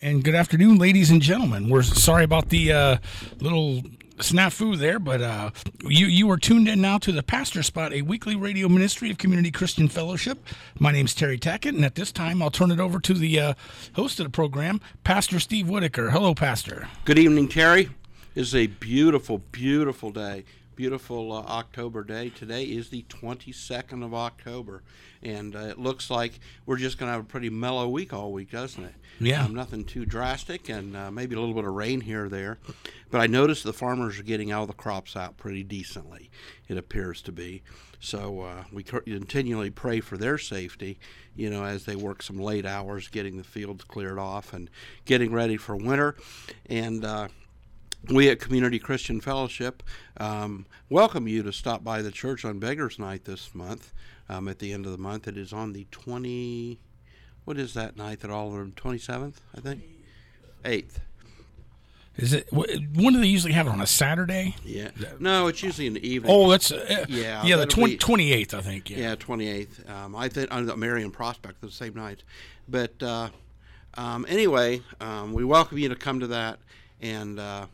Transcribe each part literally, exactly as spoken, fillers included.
And good afternoon, ladies and gentlemen. We're sorry about the uh, little snafu there, but uh, you you are tuned in now to the Pastor Spot, a weekly radio ministry of Community Christian Fellowship. My name's Terry Tackett, and at this time, I'll turn it over to the uh, host of the program, Pastor Steve Whitaker. Hello, Pastor. Good evening, Terry. It's a beautiful, beautiful day. Beautiful uh, October day. Today is the twenty-second of October, and uh, it looks like we're just going to have a pretty mellow week all week, doesn't it? Yeah. Um, nothing too drastic, and uh, maybe a little bit of rain here or there. But I noticed the farmers are getting all the crops out pretty decently, it appears to be. So uh, we continually pray for their safety, you know, as they work some late hours getting the fields cleared off and getting ready for winter. And uh we at Community Christian Fellowship um, welcome you to stop by the church on Beggars Night this month. Um, at the end of the month, it is on the twenty. What is that night that all of them? twenty-seventh, I think. Eighth. Is it? When do they usually have it, on a Saturday? Yeah. No, it's usually in the evening. Oh, that's uh, yeah. Yeah, the twenty, twenty-eighth, I think. Yeah, yeah twenty-eighth. Um, I think on the Marion Prospect the same night. But uh, um, anyway, um, we welcome you to come to that and. Uh,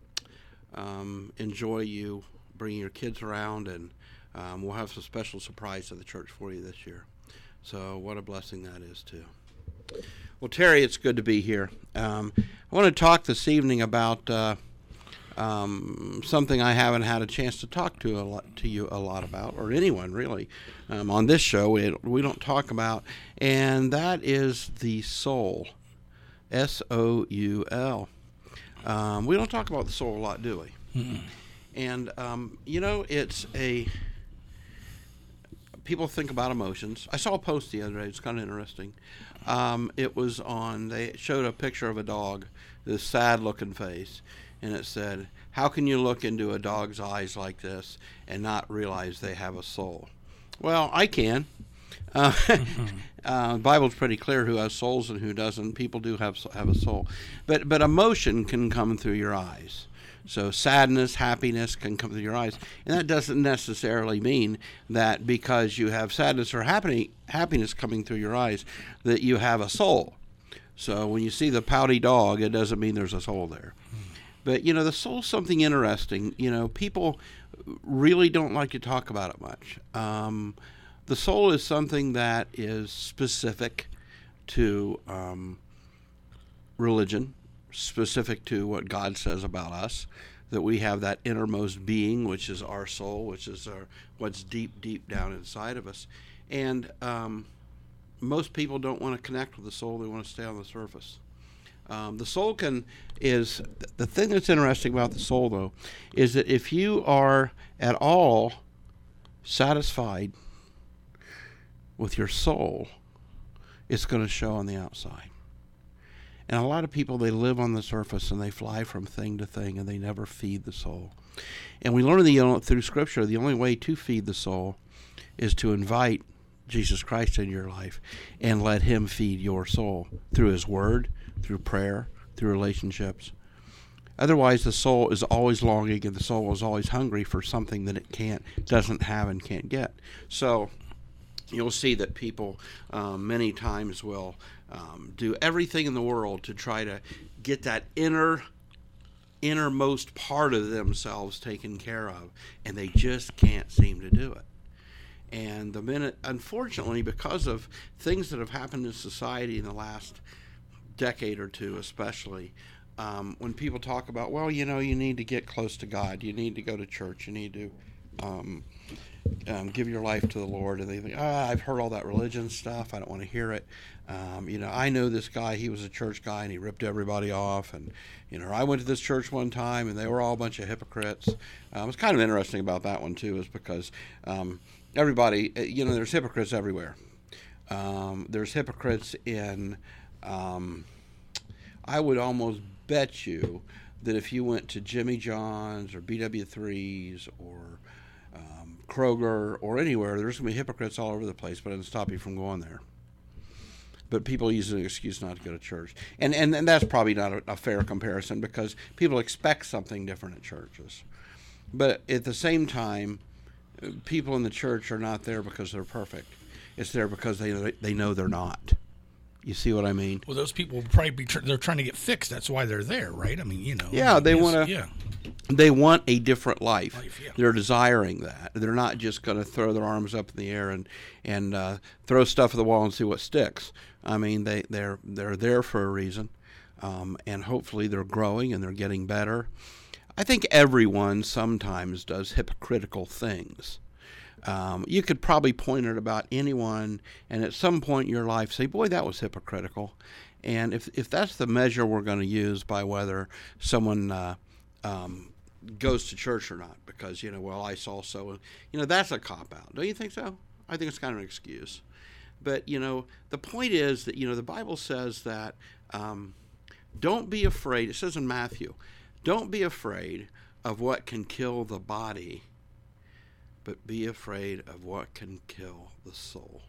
Um, enjoy you bringing your kids around, and um, we'll have some special surprise at the church for you this year. So what a blessing that is too. Well, Terry, it's good to be here. Um, I want to talk this evening about uh, um, something I haven't had a chance to talk to a lot, to you a lot about, or anyone really, um, on this show. We, we don't talk about, and that is the soul, S O U L. Um, we don't talk about the soul a lot, do we? Mm-mm. And, um, you know, it's a... People think about emotions. I saw a post the other day. It's kind of interesting. Um, it was on... They showed a picture of a dog, this sad-looking face, and it said, how can you look into a dog's eyes like this and not realize they have a soul? Well, I can. Uh, mm-hmm. uh, the Bible's pretty clear who has souls and who doesn't. People do have have a soul, but but emotion can come through your eyes. So sadness, happiness can come through your eyes, and that doesn't necessarily mean that because you have sadness or happy, happiness coming through your eyes that you have a soul. So when you see the pouty dog, it doesn't mean there's a soul there. Mm-hmm. But you know, the soul's something interesting. You know, people really don't like to talk about it much. Um, The soul is something that is specific to um, religion, specific to what God says about us, that we have that innermost being, which is our soul, which is our, what's deep, deep down inside of us. And um, most people don't want to connect with the soul. They want to stay on the surface. Um, the soul can is, the thing that's interesting about the soul, though, is that if you are at all satisfied with your soul, it's going to show on the outside. And a lot of people, they live on the surface and they fly from thing to thing and they never feed the soul. And we learn the, you know, through Scripture, the only way to feed the soul is to invite Jesus Christ into your life and let Him feed your soul through His Word, through prayer, through relationships. Otherwise, the soul is always longing and the soul is always hungry for something that it can't, doesn't have and can't get. So you'll see that people um, many times will um, do everything in the world to try to get that inner, innermost part of themselves taken care of, and they just can't seem to do it. And the minute, unfortunately, because of things that have happened in society in the last decade or two especially, um, when people talk about, well, you know, you need to get close to God, you need to go to church, you need to... Um, Um, give your life to the Lord, and they think, ah, I've heard all that religion stuff, I don't want to hear it. Um, you know, I know this guy, he was a church guy, and he ripped everybody off, and, you know, I went to this church one time, and they were all a bunch of hypocrites. Um, it's kind of interesting about that one, too, is because um, everybody, you know, there's hypocrites everywhere. Um, there's hypocrites in, um, I would almost bet you that if you went to Jimmy John's or B W threes or Um, Kroger or anywhere, there's going to be hypocrites all over the place, but it doesn't stop you from going there. But people use an excuse not to go to church. And and, and that's probably not a, a fair comparison because people expect something different at churches. But at the same time, people in the church are not there because they're perfect. It's there because they they know they're not. You see what I mean? Well, those people will probably be tr- they're trying to get fixed. That's why they're there, right? I mean, you know. Yeah, they yes, want to. Yeah. They want a different life. Life, yeah. They're desiring that. They're not just going to throw their arms up in the air and and uh, throw stuff at the wall and see what sticks. I mean, they they're they're there for a reason, um, and hopefully they're growing and they're getting better. I think everyone sometimes does hypocritical things. Um, you could probably point at about anyone, and at some point in your life say, boy, that was hypocritical. And if if that's the measure we're going to use by whether someone uh, um, goes to church or not, because, you know, well, I saw so, you know, that's a cop-out. Don't you think so? I think it's kind of an excuse. But, you know, the point is that, you know, the Bible says that um, don't be afraid. It says in Matthew, don't be afraid of what can kill the body, but be afraid of what can kill the soul.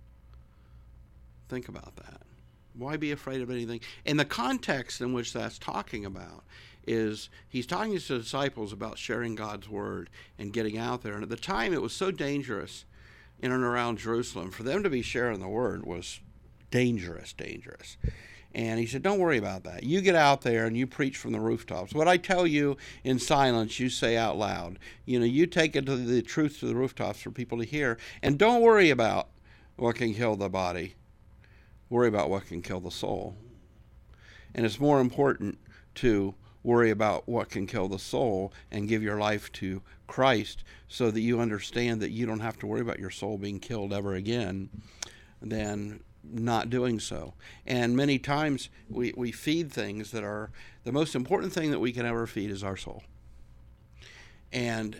Think about that. Why be afraid of anything? And the context in which that's talking about is he's talking to his disciples about sharing God's word and getting out there. And at the time, it was so dangerous in and around Jerusalem. For them to be sharing the word was dangerous, dangerous. And he said, don't worry about that. You get out there and you preach from the rooftops. What I tell you in silence, you say out loud. You know, you take it to the truth to the rooftops for people to hear. And don't worry about what can kill the body. Worry about what can kill the soul. And it's more important to worry about what can kill the soul and give your life to Christ so that you understand that you don't have to worry about your soul being killed ever again than not doing so. And many times we, we feed things that are, the most important thing that we can ever feed is our soul. And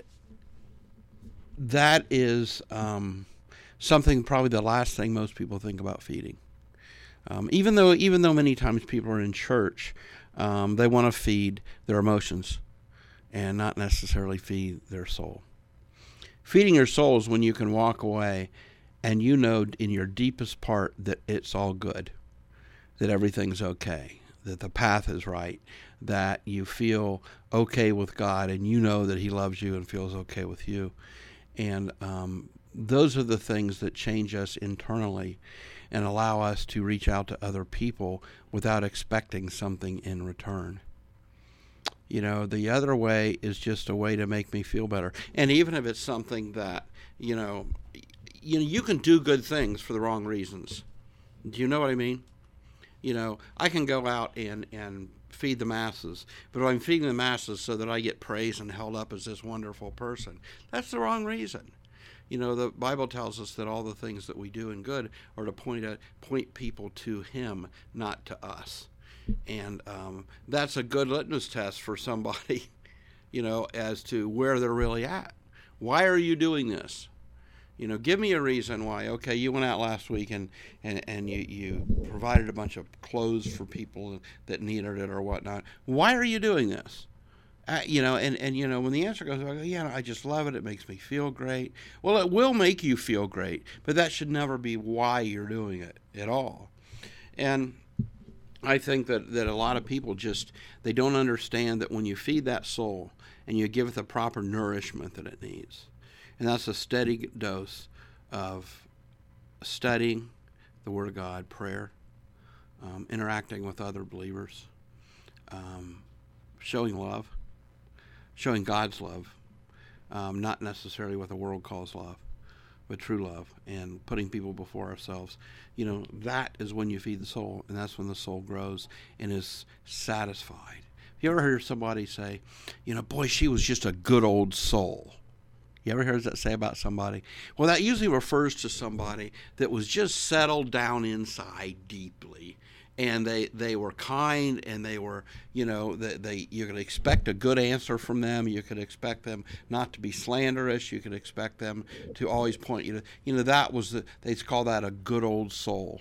that is um, something, probably the last thing most people think about feeding. Um, even though even though many times people are in church, um, they want to feed their emotions and not necessarily feed their soul. Feeding your soul is when you can walk away and you know in your deepest part that it's all good, that everything's okay, that the path is right, that you feel okay with God and you know that he loves you and feels okay with you. And um, those are the things that change us internally and allow us to reach out to other people without expecting something in return. You know, the other way is just a way to make me feel better. And even if it's something that, you know, you know, you can do good things for the wrong reasons. Do you know what I mean? You know, I can go out and, and feed the masses, but if I'm feeding the masses so that I get praised and held up as this wonderful person, that's the wrong reason. You know, the Bible tells us that all the things that we do in good are to point at, point people to him, not to us. And um, that's a good litmus test for somebody, you know, as to where they're really at. Why are you doing this? You know, give me a reason why. Okay, you went out last week and, and, and you, you provided a bunch of clothes for people that needed it or whatnot. Why are you doing this? Uh, you know, and, and, you know, when the answer goes, I go, yeah, I just love it. It makes me feel great. Well, it will make you feel great, but that should never be why you're doing it at all. And I think that, that a lot of people just, they don't understand that when you feed that soul and you give it the proper nourishment that it needs, and that's a steady dose of studying the Word of God, prayer, um, interacting with other believers, um, showing love, showing God's love, um, not necessarily what the world calls love, but true love, and putting people before ourselves. You know, that is when you feed the soul, and that's when the soul grows and is satisfied. Have you ever heard somebody say, you know, boy, she was just a good old soul? You ever heard that say about somebody? Well, that usually refers to somebody that was just settled down inside deeply, and they, they were kind, and they were, you know, they, they you could expect a good answer from them. You could expect them not to be slanderous. You could expect them to always point you to, you know, that was the, they call that a good old soul.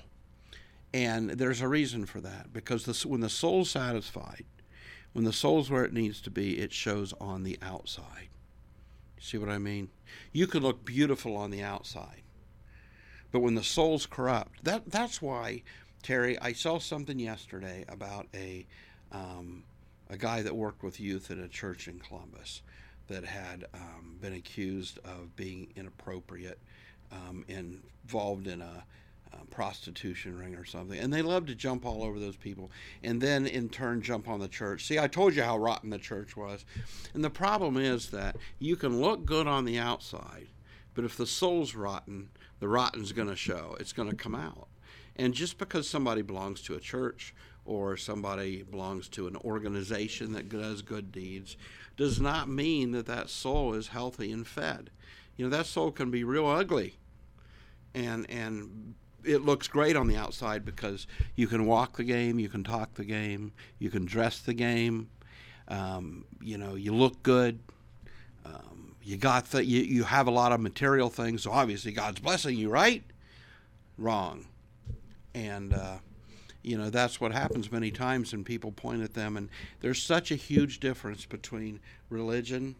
And there's a reason for that, because the, when the soul's satisfied, when the soul's where it needs to be, it shows on the outside. See what I mean? You could look beautiful on the outside, but when the soul's corrupt, that that's why, Terry, I saw something yesterday about a um, a guy that worked with youth at a church in Columbus that had um, been accused of being inappropriate, um, involved in a uh, prostitution ring or something, and they love to jump all over those people, and then in turn jump on the church. See, I told you how rotten the church was, and the problem is that you can look good on the outside, but if the soul's rotten, the rotten's going to show. It's going to come out. And just because somebody belongs to a church or somebody belongs to an organization that does good deeds does not mean that that soul is healthy and fed. You know, that soul can be real ugly, and and it looks great on the outside because you can walk the game, you can talk the game, you can dress the game, um, you know, you look good, um, you got the, you, you have a lot of material things, so obviously God's blessing you, right? Wrong. And uh, you know, that's what happens many times, and people point at them, and there's such a huge difference between religion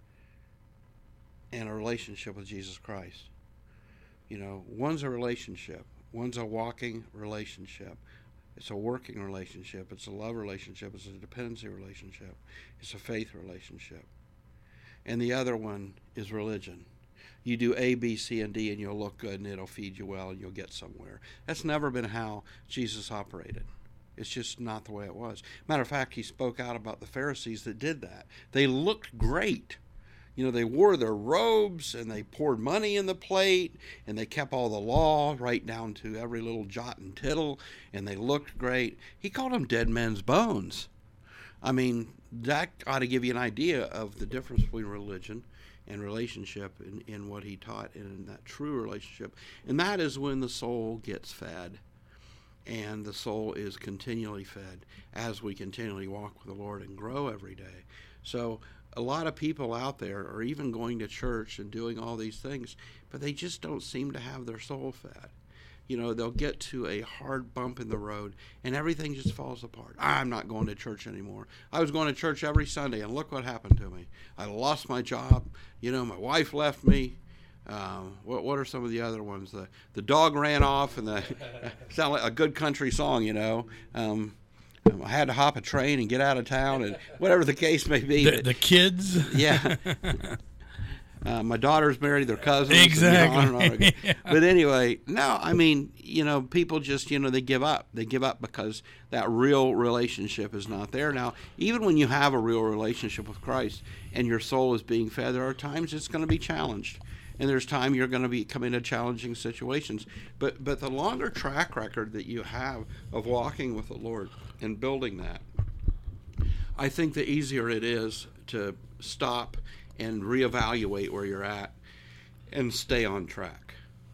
and a relationship with Jesus Christ. You know, one's a relationship. One's a walking relationship. It's a working relationship. It's a love relationship. It's a dependency relationship. It's a faith relationship. And the other one is religion. You do A, B, C, and D, and you'll look good, and it'll feed you well, and you'll get somewhere. That's never been how Jesus operated. It's just not the way it was. Matter of fact, he spoke out about the Pharisees that did that. They looked great. You know, they wore their robes, and they poured money in the plate, and they kept all the law right down to every little jot and tittle, and they looked great. He called them dead men's bones. I mean, that ought to give you an idea of the difference between religion and relationship in, in what he taught, and in that true relationship. And that is when the soul gets fed, and the soul is continually fed as we continually walk with the Lord and grow every day. So a lot of people out there are even going to church and doing all these things, but they just don't seem to have their soul fed. You know, they'll get to a hard bump in the road, and everything just falls apart. I'm not going to church anymore. I was going to church every Sunday, and look what happened to me. I lost my job. You know, my wife left me. Um, what what are some of the other ones? The the dog ran off, and the sound like a good country song, you know. Um, I had to hop a train and get out of town, and whatever the case may be. The, but, the kids? Yeah. Uh, my daughter's married their cousins. Exactly. And, you know, on and on. Yeah. But anyway, no, I mean, you know, people just, you know, they give up. They give up because that real relationship is not there. Now, even when you have a real relationship with Christ and your soul is being fed, there are times it's going to be challenged. And there's time you're going to be coming to challenging situations. But but the longer track record that you have of walking with the Lord and building that, I think the easier it is to stop and reevaluate where you're at and stay on track.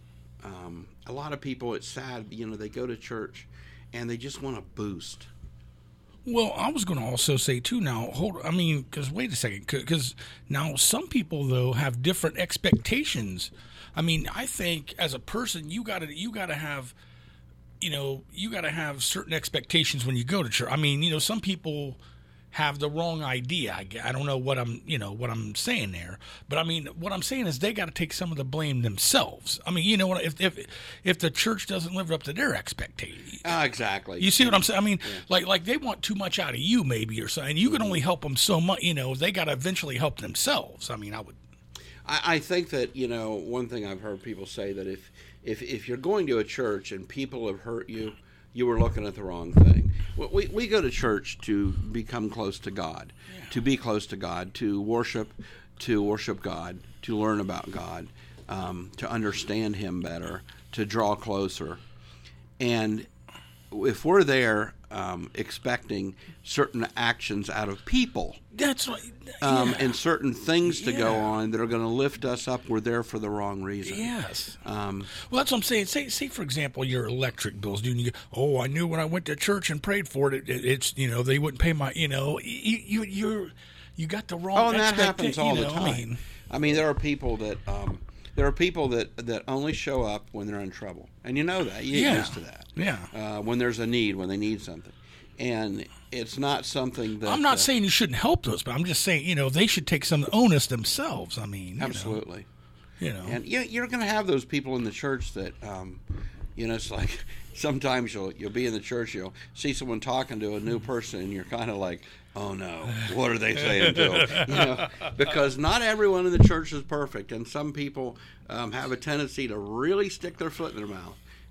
Um, a lot of people, it's sad, you know, they go to church and they just want to boost. Well, I was going to also say, too, now, hold, I mean, because wait a second, because now some people, though, have different expectations. I mean, I think as a person, you got to you got to have, you know, you got to have certain expectations when you go to church. I mean, you know, some people have the wrong idea. I, I don't know what I'm, you know, what I'm saying there, but I mean, what I'm saying is they got to take some of the blame themselves. I mean, you know, if if if the church doesn't live up to their expectations, uh, exactly. You see what I'm saying? I mean, yeah. like like they want too much out of you, maybe, or something. You can only help them so much. You know, they got to eventually help themselves. I mean, I would. I, I think that, you know, one thing I've heard people say that if if if you're going to a church and people have hurt you, you were looking at the wrong thing. We we go to church to become close to God, yeah. to be close to God, to worship, to worship God, to learn about God, um, to understand Him better, to draw closer. And if we're there um, expecting certain actions out of people, that's right, yeah. um, and certain things to yeah. go on that are going to lift us up, we're there for the wrong reason. Yes. Um, well, that's what I'm saying. Say, say for example, your electric bills. Do you go, oh, I knew when I went to church and prayed for it, it, it it's you know they wouldn't pay my you know you you you're, you got the wrong. Oh, and that happens all you the know, time. I mean, I mean, there are people that um, there are people that, that only show up when they're in trouble, and you know that. You get yeah. used to that. Yeah. Uh, when there's a need, when they need something, and it's not something that I'm not uh, saying you shouldn't help those, but I'm just saying you know they should take some onus themselves. I mean, you absolutely. Know, you know, and you, you're going to have those people in the church that, um, you know, it's like sometimes you'll you'll be in the church, you'll see someone talking to a new person, and you're kind of like, oh no, what are they saying to them? You know, because not everyone in the church is perfect, and some people um, have a tendency to really stick their foot in their mouth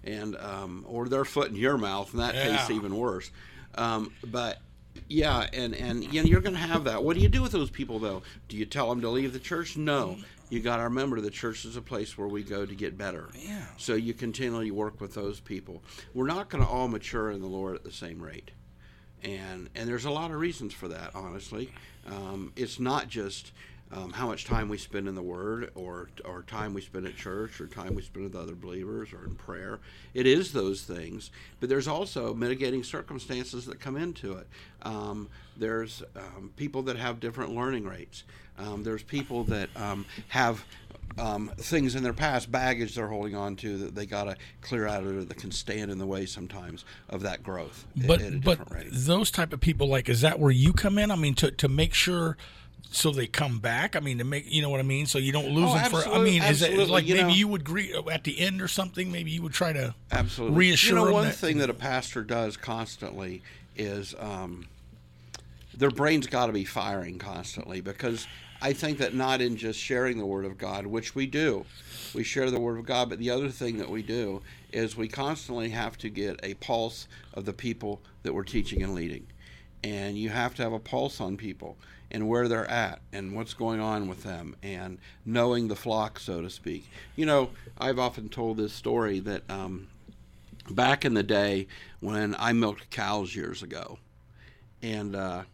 and um, or their foot in your mouth, and that Yeah. tastes even worse. Um, but yeah, and and you know, you're going to have that. What do you do with those people, though? Do you tell them to leave the church? No. You got to remember the church is a place where we go to get better. Yeah. So you continually work with those people. We're not going to all mature in the Lord at the same rate. And and there's a lot of reasons for that, honestly. Um, it's not just um, how much time we spend in the Word, or or time we spend at church, or time we spend with other believers, or in prayer. It is those things, but there's also mitigating circumstances that come into it. Um, there's um, people that have different learning rates. Um, there's people that um, have um, things in their past, baggage they're holding on to that they got to clear out, or that can stand in the way sometimes of that growth. But at a but different rate. those type of people, like, is that where you come in? I mean, to to make sure so they come back. I mean, to make, you know what I mean, so you don't lose Oh, them for. I absolutely, mean, is it absolutely, like you maybe know- you would greet at the end or something? Maybe you would try to Absolutely. reassure You know, them one that- thing that a pastor does constantly is um, their brain's got to be firing constantly, because I think that not in just sharing the Word of God, which we do, we share the Word of God, but the other thing that we do is we constantly have to get a pulse of the people that we're teaching and leading. And you have to have a pulse on people and where they're at and what's going on with them, and knowing the flock, so to speak. You know, I've often told this story that um, back in the day when I milked cows years ago, and uh,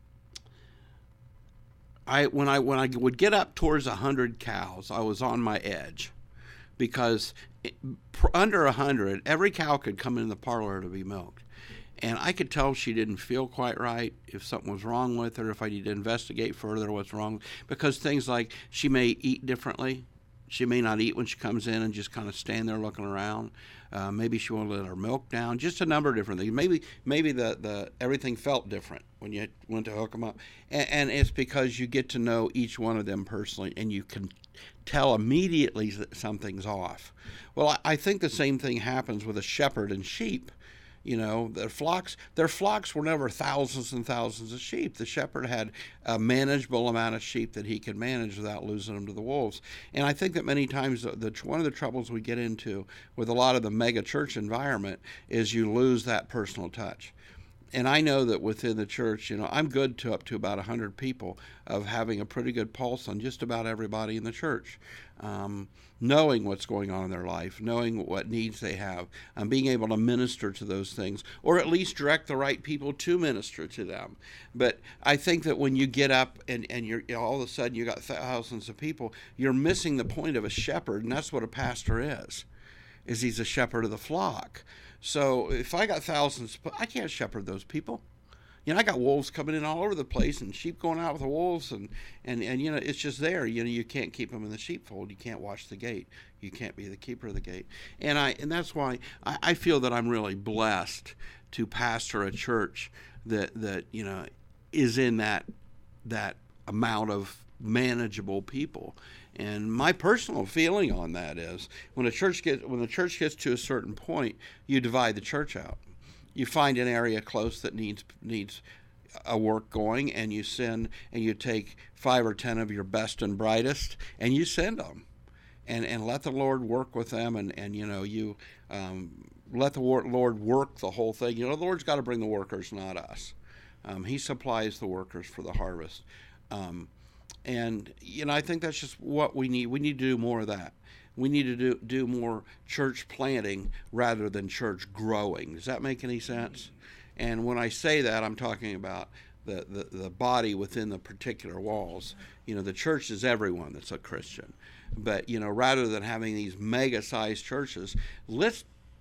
I when I when I would get up towards a hundred cows, I was on my edge, because it, pr- under a hundred, every cow could come in the parlor to be milked. And I could tell she didn't feel quite right, if something was wrong with her, if I need to investigate further what's wrong. Because things like she may eat differently. She may not eat when she comes in and just kind of stand there looking around. Uh, maybe she won't let her milk down. Just a number of different things. Maybe maybe the, the everything felt different when you went to hook them up. And, and it's because you get to know each one of them personally, and you can tell immediately that something's off. Well, I, I think the same thing happens with a shepherd and sheep. You know, their flocks, their flocks were never thousands and thousands of sheep. The shepherd had a manageable amount of sheep that he could manage without losing them to the wolves. And I think that many times the, the one of the troubles we get into with a lot of the mega church environment is you lose that personal touch. And I know that within the church, you know, I'm good to up to about one hundred people of having a pretty good pulse on just about everybody in the church, um, knowing what's going on in their life, knowing what needs they have, and being able to minister to those things, or at least direct the right people to minister to them. But I think that when you get up and, and you're, you know, all of a sudden you got thousands of people, you're missing the point of a shepherd, and that's what a pastor is, is he's a shepherd of the flock. So if I got thousands, I can't shepherd those people. You know, I got wolves coming in all over the place, and sheep going out with the wolves, and, and, and you know, it's just there. You know, you can't keep them in the sheepfold. You can't watch the gate. You can't be the keeper of the gate. And I and that's why I, I feel that I'm really blessed to pastor a church that that you know is in that that amount of manageable people. And my personal feeling on that is when a church gets when the church gets to a certain point, you divide the church out. You find an area close that needs needs a work going, and you send and you take five or ten of your best and brightest, and you send them, and and let the Lord work with them, and and you know you um, let the Lord work the whole thing. You know, the Lord's got to bring the workers, not us. Um, he supplies the workers for the harvest. Um, And, you know, I think that's just what we need. We need to do more of that. We need to do, do more church planting rather than church growing. Does that make any sense? And when I say that, I'm talking about the, the, the body within the particular walls. You know, the church is everyone that's a Christian. But, you know, rather than having these mega-sized churches, let's,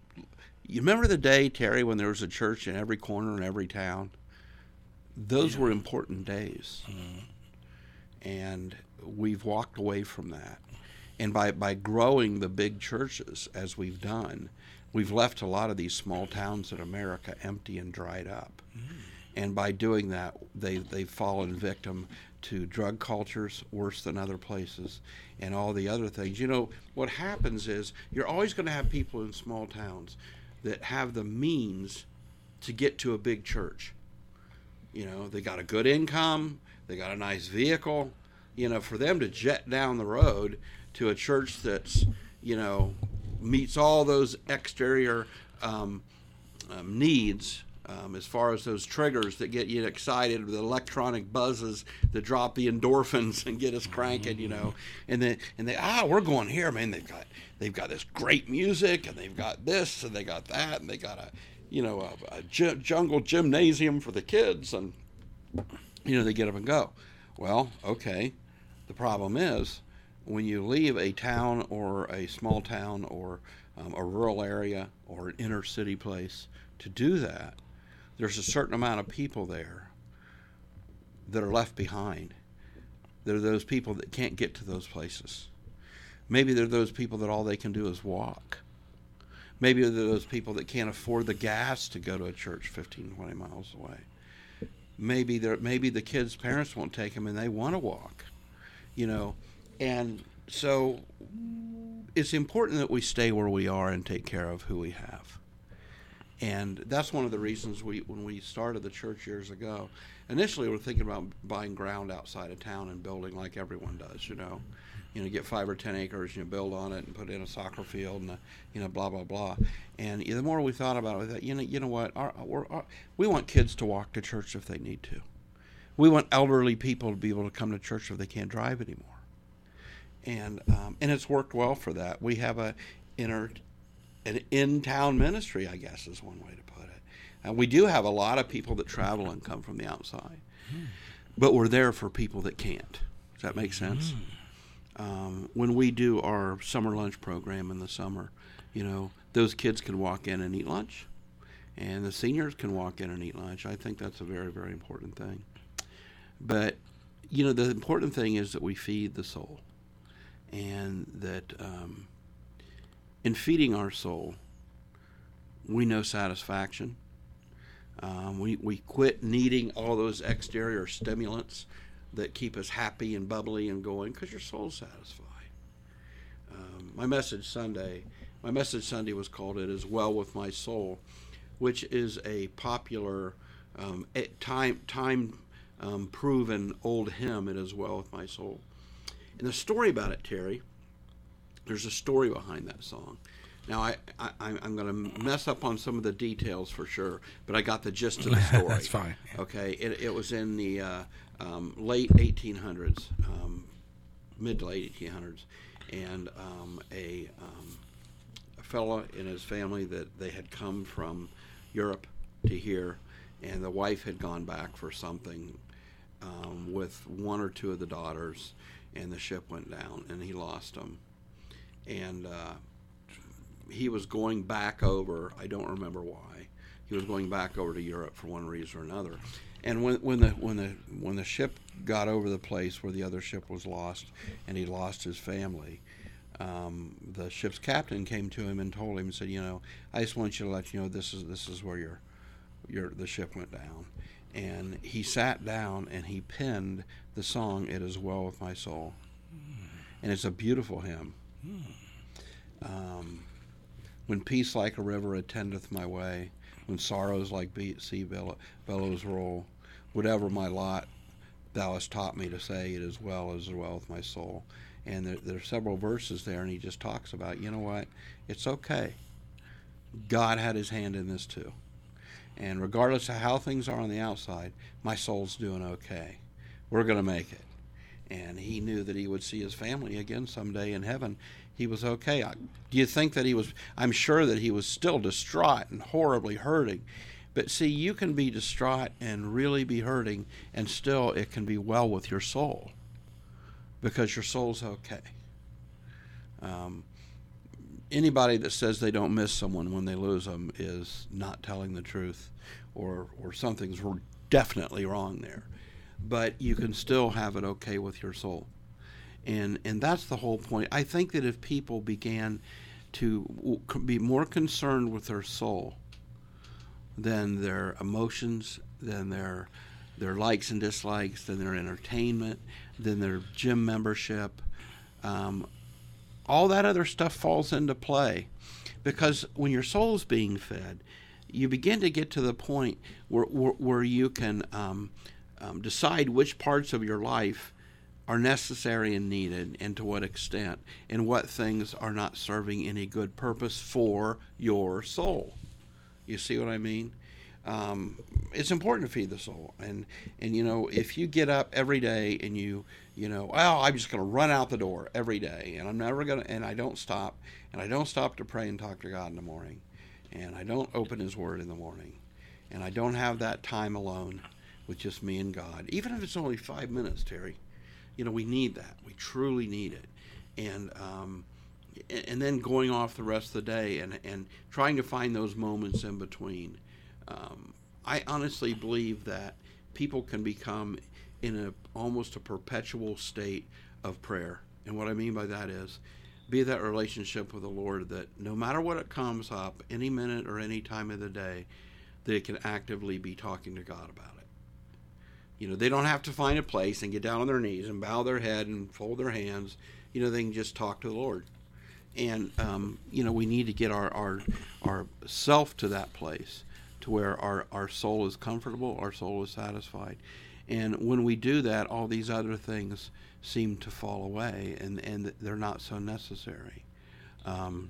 you remember the day, Terry, when there was a church in every corner in every town? Those yeah. were important days. Mm-hmm. And we've walked away from that. And by, by growing the big churches, as we've done, we've left a lot of these small towns in America empty and dried up. Mm. And by doing that, they, they've fallen victim to drug cultures worse than other places and all the other things. You know, what happens is you're always going to have people in small towns that have the means to get to a big church. You know, they got a good income. They got a nice vehicle. You know, for them to jet down the road to a church that's, you know, meets all those exterior um, um, needs. Um, as far as those triggers that get you excited, the electronic buzzes that drop the endorphins and get us cranking, you know, and then and they ah we're going here, man. They've got they've got this great music, and they've got this, and they got that, and they got a you know a, a j- jungle gymnasium for the kids, and you know they get up and go. Well, okay. The problem is when you leave a town or a small town or um, a rural area or an inner city place to do that. There's a certain amount of people there that are left behind. They're those people that can't get to those places. Maybe they're those people that all they can do is walk. Maybe they're those people that can't afford the gas to go to a church fifteen, twenty miles away. Maybe they're maybe the kids' parents won't take them and they want to walk, you know. And so it's important that we stay where we are and take care of who we have. And that's one of the reasons we, when we started the church years ago, initially we were thinking about buying ground outside of town and building like everyone does, you know. You know, get five or ten acres, you know, build on it and put in a soccer field and, a, you know, blah, blah, blah. And the more we thought about it, we thought, you know, you know what, our, we're, our, we want kids to walk to church if they need to. We want elderly people to be able to come to church if they can't drive anymore. And um, and it's worked well for that. We have a inner... an in-town ministry, I guess, is one way to put it. And we do have a lot of people that travel and come from the outside. Mm. But we're there for people that can't. Does that make sense? Mm. Um, when we do our summer lunch program in the summer, you know, those kids can walk in and eat lunch. And the seniors can walk in and eat lunch. I think that's a very, very important thing. But, you know, the important thing is that we feed the soul. And that... Um, In feeding our soul, we know satisfaction. Um, we, we quit needing all those exterior stimulants that keep us happy and bubbly and going because your soul's satisfied. Um, my message Sunday, my message Sunday was called "It Is Well With My Soul," which is a popular, um, time time um, proven old hymn. It is well with my soul. And the story about it, Terry. There's a story behind that song. Now, I, I, I'm going to mess up on some of the details for sure, but I got the gist of the story. That's fine. Okay, it, it was in the uh, um, late eighteen hundreds, um, mid to late eighteen hundreds, and um, a, um, a fellow in his family that they had come from Europe to here, and the wife had gone back for something um, with one or two of the daughters, and the ship went down, and he lost them. And uh, he was going back over, I don't remember why, he was going back over to Europe for one reason or another. And when, when the when the when the ship got over the place where the other ship was lost, and he lost his family, um, the ship's captain came to him and told him and said, you know, I just want you to let you know this is this is where your your the ship went down. And he sat down and he penned the song "It Is Well With My Soul," and it's a beautiful hymn. Um, when peace like a river attendeth my way, when sorrows like sea billows roll, whatever my lot, thou hast taught me to say, it is well, it is well with my soul. And there, there are several verses there, and he just talks about, you know what, it's okay. God had his hand in this too. And regardless of how things are on the outside, my soul's doing okay. We're going to make it. And he knew that he would see his family again someday in heaven. He was okay. Do you think that he was, I'm sure that he was still distraught and horribly hurting. But see, you can be distraught and really be hurting, and still it can be well with your soul, because your soul's okay. Um, anybody that says they don't miss someone when they lose them is not telling the truth, or, or something's definitely wrong there. But you can still have it okay with your soul. And and that's the whole point. I think that if people began to be more concerned with their soul than their emotions, than their their likes and dislikes, than their entertainment, than their gym membership, um, all that other stuff falls into play. Because when your soul's being fed, you begin to get to the point where where, where you can um, um, decide which parts of your life are necessary and needed, and to what extent, and what things are not serving any good purpose for your soul. You see what I mean? Um, it's important to feed the soul, and and you know, if you get up every day and you you know, well, I'm just going to run out the door every day, and I'm never going to, and I don't stop, and I don't stop to pray and talk to God in the morning, and I don't open His Word in the morning, and I don't have that time alone with just me and God, even if it's only five minutes, Terry. You know, we need that. We truly need it, and um, and then going off the rest of the day and and trying to find those moments in between. Um, I honestly believe that people can become in a almost a perpetual state of prayer. And what I mean by that is be that relationship with the Lord that no matter what it comes up, any minute or any time of the day, they can actively be talking to God about it. You know, they don't have to find a place and get down on their knees and bow their head and fold their hands. You know, they can just talk to the Lord. And, um, you know, we need to get our, our, our self to that place, to where our, our soul is comfortable, our soul is satisfied. And when we do that, all these other things seem to fall away, and, and they're not so necessary. Um,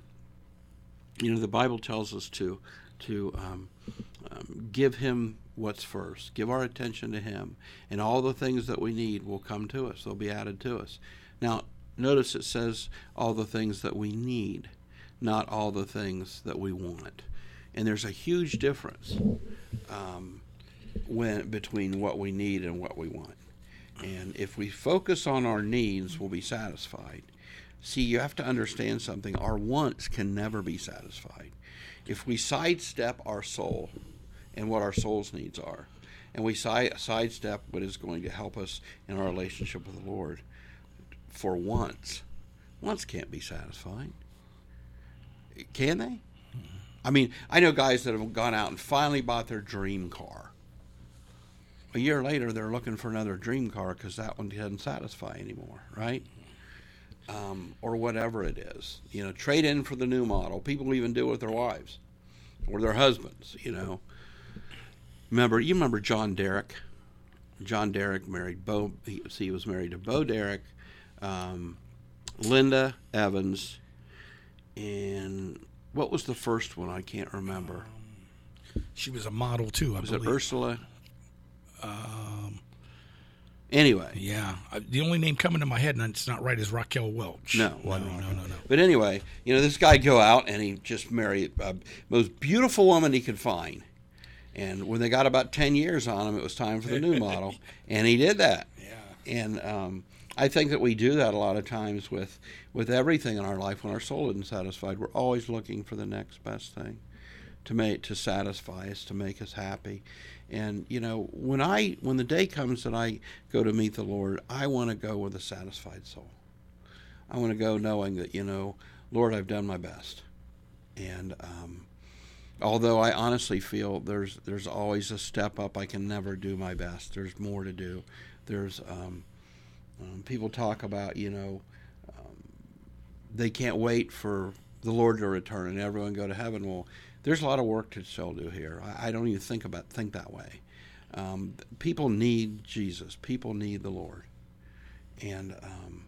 you know, the Bible tells us to to um, um, give Him what's first, give our attention to Him, and all the things that we need will come to us. They'll be added to us. Now, notice it says all the things that we need, not all the things that we want. And there's a huge difference um, when between what we need and what we want. And if we focus on our needs, we'll be satisfied. See, you have to understand something. Our wants can never be satisfied. If we sidestep our soul and what our soul's needs are, and we si- sidestep what is going to help us in our relationship with the Lord for wants, wants can't be satisfied. Can they? I mean, I know guys that have gone out and finally bought their dream car. A year later, they're looking for another dream car because that one doesn't satisfy anymore, right? Um, or whatever it is. You know, trade in for the new model. People even do it with their wives or their husbands, you know. Remember, you remember John Derrick? John Derrick married Bo, he, he was married to Bo Derrick, um, Linda Evans, and what was the first one? I can't remember. She was a model too, I was believe. it Ursula? Um, anyway. Yeah. The only name coming to my head, and it's not right, is Raquel Welch. No. No, no, no, no, no. But anyway, you know, this guy go out and he just married the most beautiful woman he could find. And when they got about ten years on him, it was time for the new model. And he did that. Yeah. And um, I think that we do that a lot of times with, with everything in our life. When our soul isn't satisfied, we're always looking for the next best thing to make, to satisfy us, to make us happy. And, you know, when I when the day comes that I go to meet the Lord, I want to go with a satisfied soul. I want to go knowing that, you know, Lord, I've done my best. And um, although I honestly feel there's there's always a step up, I can never do my best. There's more to do. There's um, um, people talk about, you know, um, they can't wait for the Lord to return and everyone go to heaven. Well, there's a lot of work to still do here. I, I don't even think about think that way. Um, people need Jesus. People need the Lord, and um,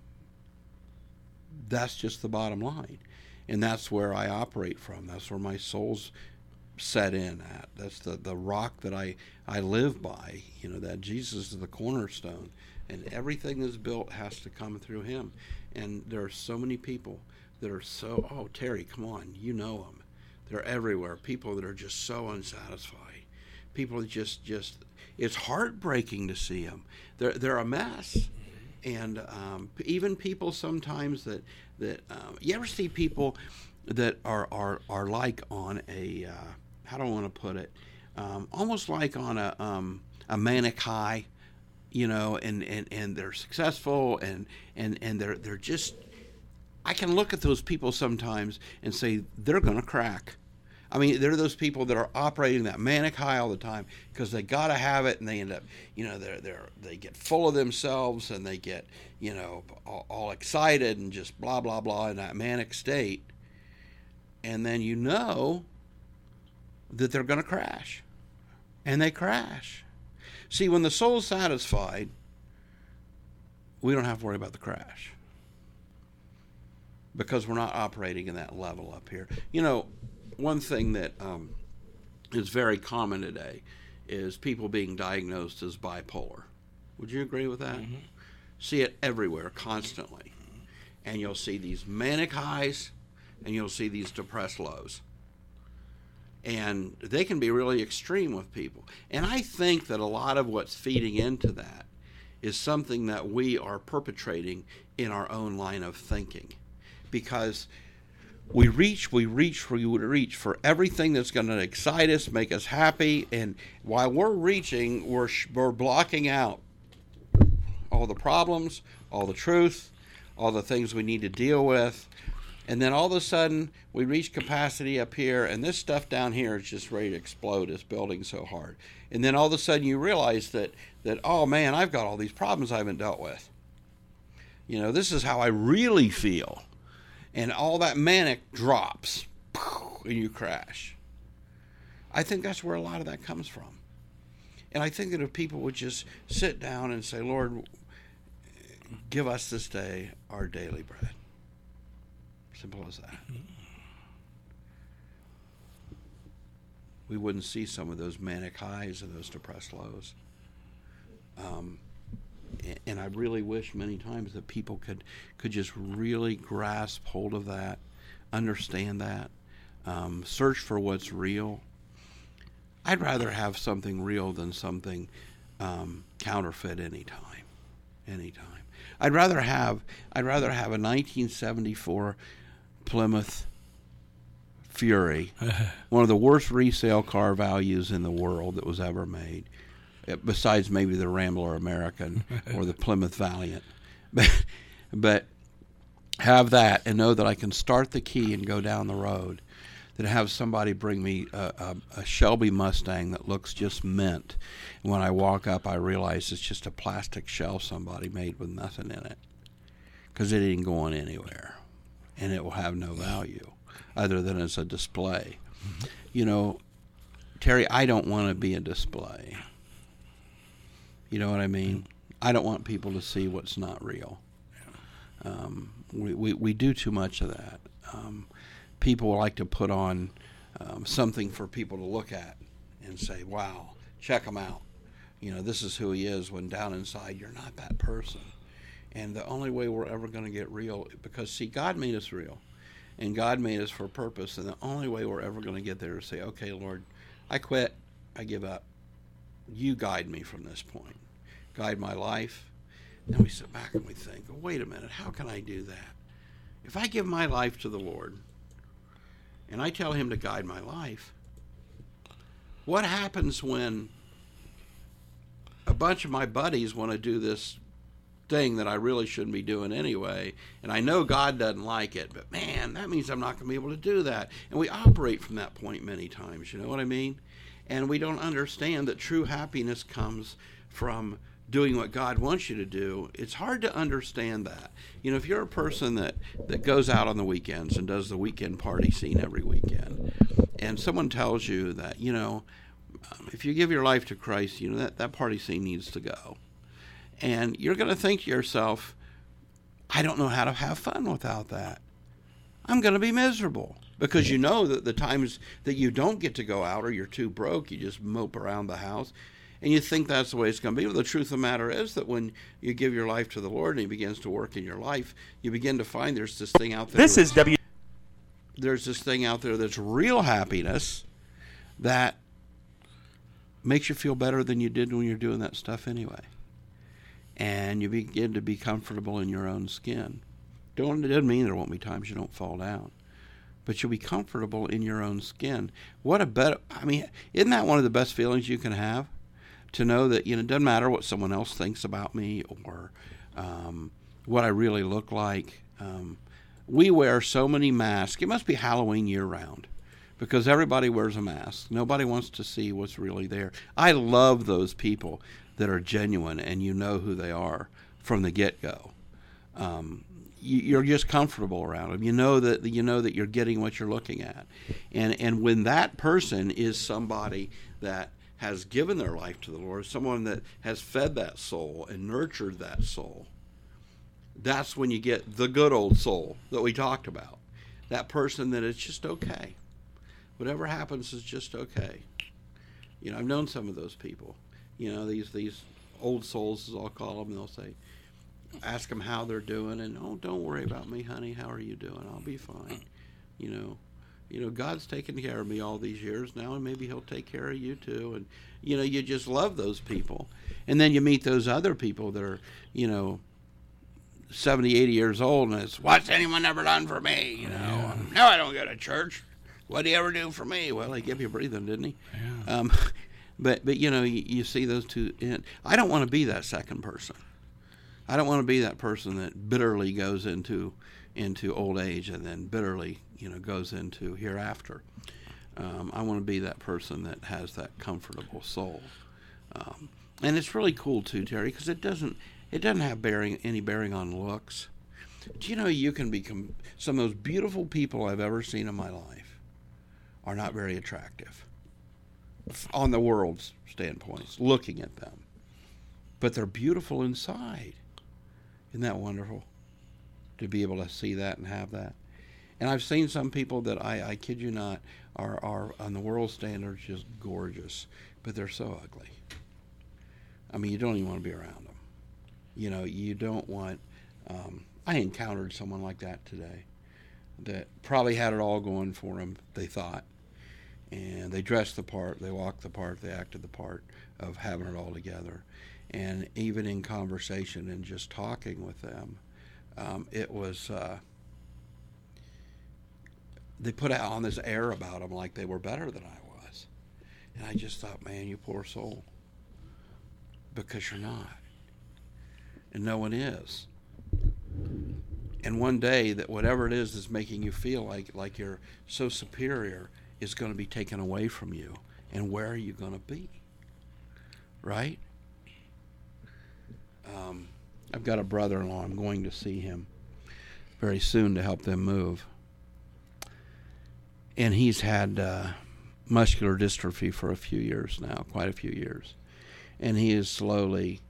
that's just the bottom line. And that's where I operate from. That's where my soul's set in at. That's the, the rock that I, I live by. You know, that Jesus is the cornerstone, and everything that's built has to come through Him. And there are so many people that are so. Oh, Terry, come on, you know them. They're everywhere. People that are just so unsatisfied. People that just, just it's heartbreaking to see them. They're they're a mess. And um, even people sometimes that that um, you ever see people that are are, are like on a uh, how do I want to put it? Um, almost like on a um, a manic high, you know, and, and, and they're successful and, and, and they're they're just. I can look at those people sometimes and say they're going to crack. I mean, they're those people that are operating that manic high all the time because they got to have it, and they end up, you know, they're they're they get full of themselves and they get, you know, all, all excited and just blah blah blah in that manic state, and then you know that they're going to crash, and they crash. See, when the soul's satisfied, we don't have to worry about the crash because we're not operating in that level up here. You know, one thing that um, is very common today is people being diagnosed as bipolar. Would you agree with that? Mm-hmm. See it everywhere, constantly. And you'll see these manic highs, and you'll see these depressed lows. And they can be really extreme with people. And I think that a lot of what's feeding into that is something that we are perpetrating in our own line of thinking. Because we reach, we reach, we reach for everything that's going to excite us, make us happy. And while we're reaching, we're, we're blocking out all the problems, all the truth, all the things we need to deal with. And then all of a sudden, we reach capacity up here, and this stuff down here is just ready to explode. It's building so hard. And then all of a sudden, you realize that, that oh, man, I've got all these problems I haven't dealt with. You know, this is how I really feel. And all that manic drops, and you crash. I think that's where a lot of that comes from. And I think that if people would just sit down and say, Lord, give us this day our daily bread. Simple as that. We wouldn't see some of those manic highs and those depressed lows. Um, and I really wish many times that people could, could just really grasp hold of that, understand that, um, search for what's real. I'd rather have something real than something um, counterfeit anytime. Anytime. I'd rather have I'd rather have a nineteen seventy-four Plymouth Fury, one of the worst resale car values in the world that was ever made, besides maybe the Rambler American or the Plymouth Valiant. But, but have that and know that I can start the key and go down the road, than have somebody bring me a, a, a Shelby Mustang that looks just mint. And when I walk up, I realize it's just a plastic shell somebody made with nothing in it, because it ain't going anywhere, and it will have no value other than as a display. Mm-hmm. You know, Terry, I don't want to be a display. You know what I mean? I don't want people to see what's not real. Um, we, we, we do too much of that. Um, people like to put on um, something for people to look at and say, wow, check him out. You know, this is who he is, when down inside you're not that person. And the only way we're ever going to get real, because, see, God made us real, and God made us for a purpose, and the only way we're ever going to get there is say, okay, Lord, I quit, I give up. You guide me from this point. Guide my life. Then we sit back and we think, oh, wait a minute, how can I do that? If I give my life to the Lord, and I tell him to guide my life, what happens when a bunch of my buddies want to do this thing that I really shouldn't be doing anyway, and I know God doesn't like it, but man, that means I'm not going to be able to do that. And we operate from that point many times, you know what I mean? And we don't understand that true happiness comes from doing what God wants you to do. It's hard to understand that. You know, if you're a person that, that goes out on the weekends and does the weekend party scene every weekend, and someone tells you that, you know, um, if you give your life to Christ, you know, that, that party scene needs to go. And you're going to think to yourself, I don't know how to have fun without that. I'm going to be miserable. Because you know that the times that you don't get to go out, or you're too broke, you just mope around the house, and you think that's the way it's going to be. Well, the truth of the matter is that when you give your life to the Lord and he begins to work in your life, you begin to find there's this thing out there. This is W. There's this thing out there that's real happiness that makes you feel better than you did when you're doing that stuff anyway. And you begin to be comfortable in your own skin. Don't, it doesn't mean there won't be times you don't fall down, but you'll be comfortable in your own skin. What a better, I mean, isn't that one of the best feelings you can have? To know that, you know, it doesn't matter what someone else thinks about me, or um, what I really look like. Um, we wear so many masks. It must be Halloween year-round, because everybody wears a mask. Nobody wants to see what's really there. I love those people that are genuine, and you know who they are from the get-go. Um, you, you're just comfortable around them. You know that you know that you're getting what you're looking at, and and when that person is somebody that has given their life to the Lord, someone that has fed that soul and nurtured that soul, that's when you get the good old soul that we talked about. That person that is just okay. Whatever happens is just okay. You know, I've known some of those people. You know, these these old souls, as I'll call them, they'll say, ask them how they're doing, and, oh, don't worry about me, honey. How are you doing? I'll be fine. You know, you know, God's taken care of me all these years now, and maybe he'll take care of you too. And, you know, you just love those people. And then you meet those other people that are, you know, seventy, eighty years old, and it's, what's anyone ever done for me? You know, yeah. No, I don't go to church. What did he ever do for me? Well, he gave you breathing, didn't he? Yeah. Um, but, but you know, you, you see those two. In, I don't want to be that second person. I don't want to be that person that bitterly goes into into old age and then bitterly, you know, goes into hereafter. Um, I want to be that person that has that comfortable soul. Um, and it's really cool too, Terry, because it doesn't it doesn't have bearing any bearing on looks. Do you know you can become some of those beautiful people I've ever seen in my life are not very attractive on the world's standpoints, looking at them, but they're beautiful inside. Isn't that wonderful to be able to see that and have that? And I've seen some people that I, I kid you not, are, are on the world standards just gorgeous, but they're so ugly. I mean, you don't even want to be around them. You know, you don't want... Um, I encountered someone like that today that probably had it all going for them, they thought. And they dressed the part, they walked the part, they acted the part of having it all together. And even in conversation and just talking with them, um, it was, uh, they put out on this air about them like they were better than I was. And I just thought, man, you poor soul. Because you're not. And no one is. And one day that whatever it is that's making you feel like, like you're so superior is going to be taken away from you. And where are you going to be? Right? Um, I've got a brother-in-law. I'm going to see him very soon to help them move. And he's had uh, muscular dystrophy for a few years now, quite a few years. And he is slowly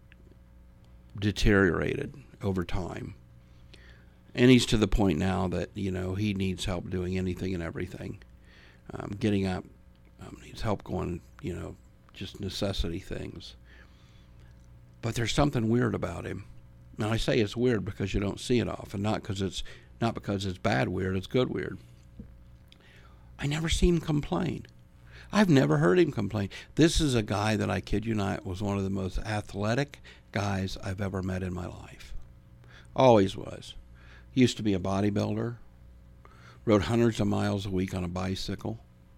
deteriorated over time. And he's to the point now that, you know, he needs help doing anything and everything. Um, getting up, um, needs help going, you know, just necessity things. But there's something weird about him. Now I say it's weird because you don't see it often, not because it's not because it's bad weird, it's good weird. I never see him complain. I've never heard him complain. This is a guy that, I kid you not, was one of the most athletic guys I've ever met in my life. Always was. He used to be a bodybuilder, rode hundreds of miles a week on a bicycle.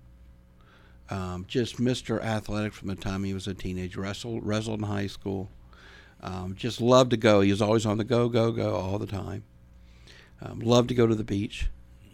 Um, just Mister Athletic from the time he was a teenager, wrestled, wrestled in high school. Um, just loved to go. He was always on the go, go, go all the time. Um, loved to go to the beach.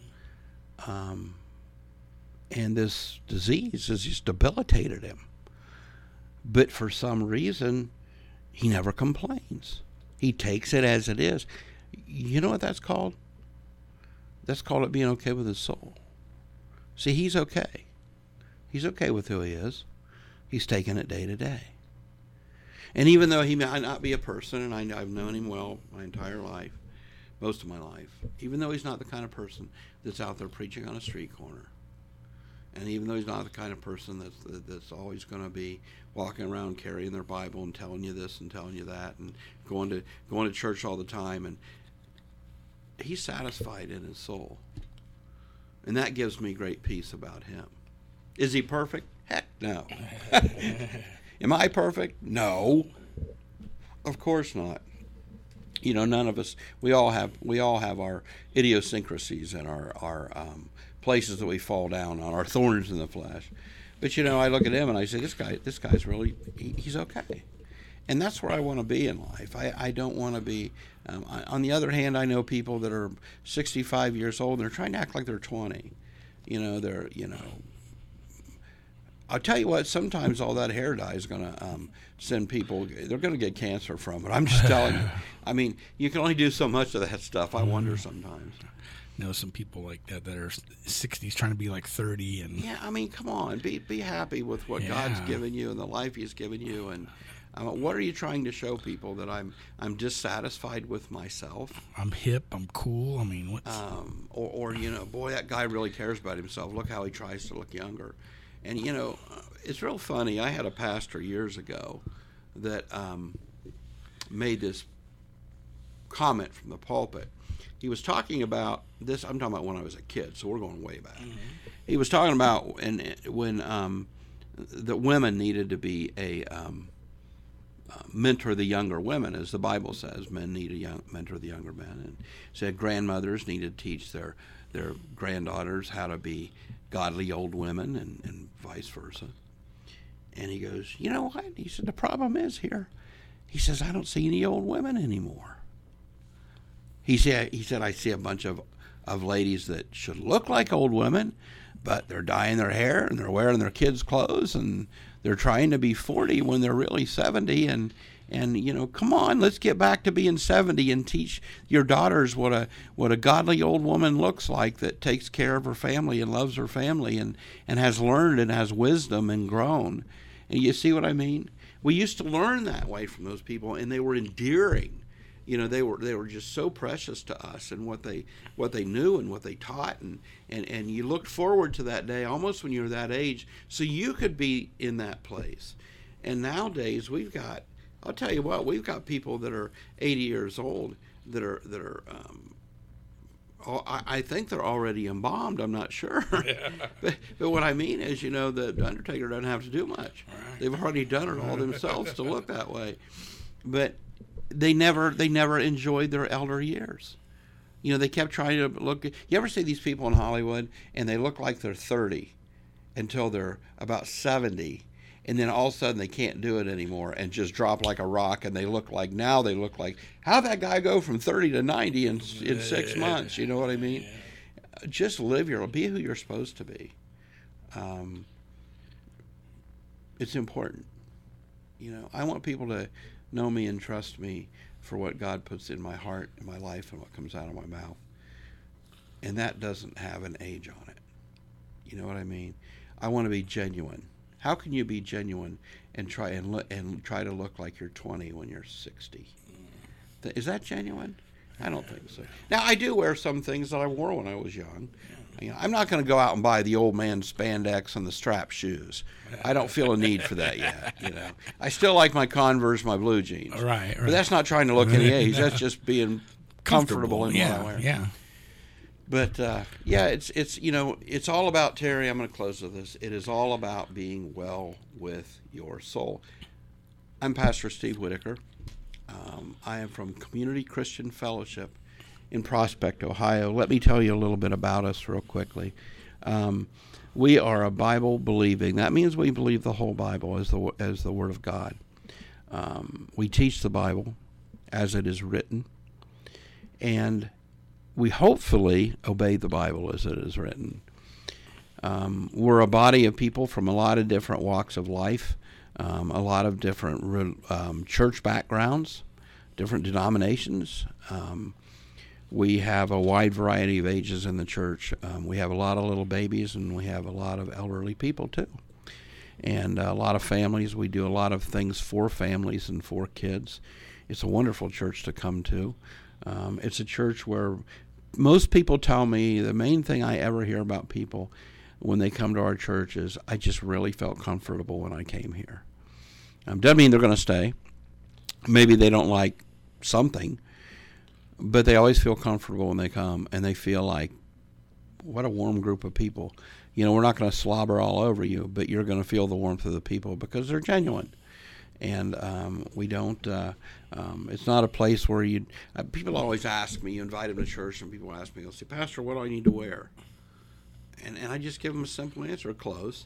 Um, and this disease has just debilitated him. But for some reason, he never complains. He takes it as it is. You know what that's called? That's called it being okay with his soul. See, he's okay. He's okay with who he is. He's taking it day to day. And even though he may not be a person, and I, I've known him well my entire life, most of my life, even though he's not the kind of person that's out there preaching on a street corner, and even though he's not the kind of person that's, that's always going to be walking around carrying their Bible and telling you this and telling you that and going to going to church all the time, and he's satisfied in his soul. And that gives me great peace about him. Is he perfect? Heck no. Am I perfect? No. Of course not. You know, none of us, we all have we all have our idiosyncrasies and our, our um, places that we fall down on, our thorns in the flesh. But, you know, I look at him and I say, this guy, this guy's really, he, he's okay. And that's where I want to be in life. I, I don't want to be, um, I, on the other hand, I know people that are sixty-five years old and they're trying to act like they're twenty. You know, they're, you know, I'll tell you what, sometimes all that hair dye is going to um, send people, they're going to get cancer from it. I'm just telling you. I mean, you can only do so much of that stuff. I wonder sometimes. Know some people like that that are sixties trying to be like thirty. And yeah, I mean, come on. Be be happy with what yeah. God's given you and the life he's given you. And Um, what are you trying to show people, that I'm I'm dissatisfied with myself? I'm hip. I'm cool. I mean, what's... Um, or, or, you know, boy, that guy really cares about himself. Look how he tries to look younger. And, you know, it's real funny. I had a pastor years ago that um, made this comment from the pulpit. He was talking about this. I'm talking about when I was a kid, so we're going way back. Mm-hmm. He was talking about and when um, the women needed to be a um, uh, mentor the younger women, as the Bible says. Men need a young, mentor the younger men. And said grandmothers needed to teach their their granddaughters how to be godly old women, and, and vice versa. And he goes, you know what? He said, the problem is here. He says, I don't see any old women anymore. He said, he said, I see a bunch of, of ladies that should look like old women, but they're dyeing their hair and they're wearing their kids' clothes and they're trying to be forty when they're really seventy. And, and you know, come on, let's get back to being seventy and teach your daughters what a what a godly old woman looks like, that takes care of her family and loves her family and, and has learned and has wisdom and grown. And you see what I mean? We used to learn that way from those people, and they were endearing. You know, they were they were just so precious to us, and what they what they knew and what they taught, and, and, and you looked forward to that day almost when you were that age, so you could be in that place. And nowadays we've got, I'll tell you what, we've got people that are eighty years old that are that are. Um, I, I think they're already embalmed. I'm not sure, yeah. but but what I mean is, you know, the Undertaker doesn't have to do much. Right. They've already done it all themselves to look that way, but. They never, they never enjoyed their elder years. You know, they kept trying to look. You ever see these people in Hollywood, and they look like they're thirty until they're about seventy, and then all of a sudden they can't do it anymore and just drop like a rock, and they look like, now they look like, how'd that guy go from thirty to ninety in in six months? You know what I mean? Just live your, be who you're supposed to be. Um, it's important. You know, I want people to know me and trust me for what God puts in my heart and my life and what comes out of my mouth. And that doesn't have an age on it. You know what I mean? I want to be genuine. How can you be genuine and try and look and try to look like you're twenty when you're sixty? Is that genuine? I don't think so. Now, I do wear some things that I wore when I was young. You know, I'm not going to go out and buy the old man spandex and the strap shoes. I don't feel a need for that yet. You know, I still like my Converse, my blue jeans. Right, right. But that's not trying to look any age. That's just being comfortable, comfortable in yeah, what I wear. Yeah. But uh, yeah, it's it's you know, it's all about, Terry. I'm going to close with this. It is all about being well with your soul. I'm Pastor Steve Whitaker. Um, I am from Community Christian Fellowship in Prospect, Ohio. Let me tell you a little bit about us real quickly. Um, we are a Bible believing. That means we believe the whole Bible as the as the Word of God. Um, we teach the Bible as it is written, and we hopefully obey the Bible as it is written. Um, we're a body of people from a lot of different walks of life, um, a lot of different um, church backgrounds, different denominations. Um, We have a wide variety of ages in the church. Um, we have a lot of little babies, and we have a lot of elderly people, too. And a lot of families. We do a lot of things for families and for kids. It's a wonderful church to come to. Um, it's a church where most people tell me the main thing I ever hear about people when they come to our church is, I just really felt comfortable when I came here. Um, doesn't mean they're going to stay. Maybe they don't like something, but they always feel comfortable when they come, and they feel like, what a warm group of people. You know, we're not going to slobber all over you, but you're going to feel the warmth of the people because they're genuine. And um, we don't, uh, um, it's not a place where you, uh, people always ask me, you invite them to church, and people ask me, they'll say, Pastor, what do I need to wear? And, and I just give them a simple answer, clothes.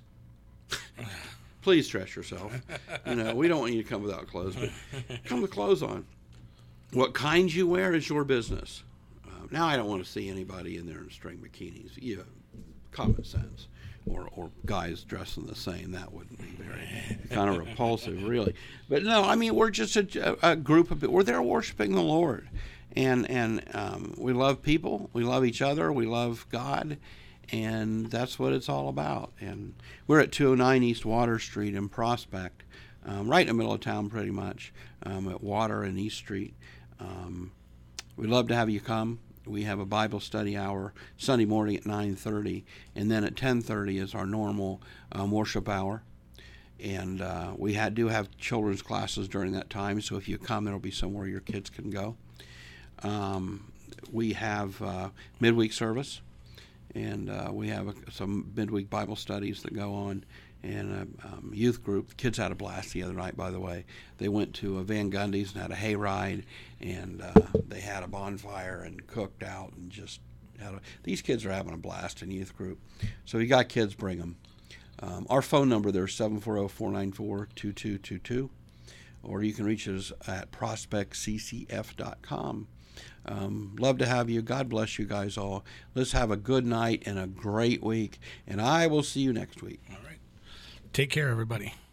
Please dress yourself. You know, we don't want you to come without clothes, but come with clothes on. What kinds you wear is your business. Uh, now, I don't want to see anybody in there in string bikinis. You have common sense. Or, or guys dressing the same. That wouldn't be very kind of repulsive, really. But no, I mean, we're just a, a group of people. We're there worshiping the Lord. And, and um, we love people. We love each other. We love God. And that's what it's all about. And we're at two oh nine East Water Street in Prospect. um, right in the middle of town pretty much, um, at Water and East Street. Um, we'd love to have you come. We have a Bible study hour Sunday morning at nine thirty, and then at ten thirty is our normal um, worship hour. And uh, we had, do have children's classes during that time, so if you come, there'll be somewhere your kids can go. Um, we have uh, midweek service, and uh, we have a, some midweek Bible studies that go on, and a um, youth group. The kids had a blast the other night, by the way. They went to a Van Gundy's and had a hayride, and uh, they had a bonfire and cooked out, and just had a, these kids are having a blast in youth group. So if you got kids, bring them. Um, our phone number there is seven four zero, four nine four, two two two two, or you can reach us at prospect c c f dot com. Um, love to have you. God bless you guys all. Let's have a good night and a great week, and I will see you next week. All right. Take care, everybody.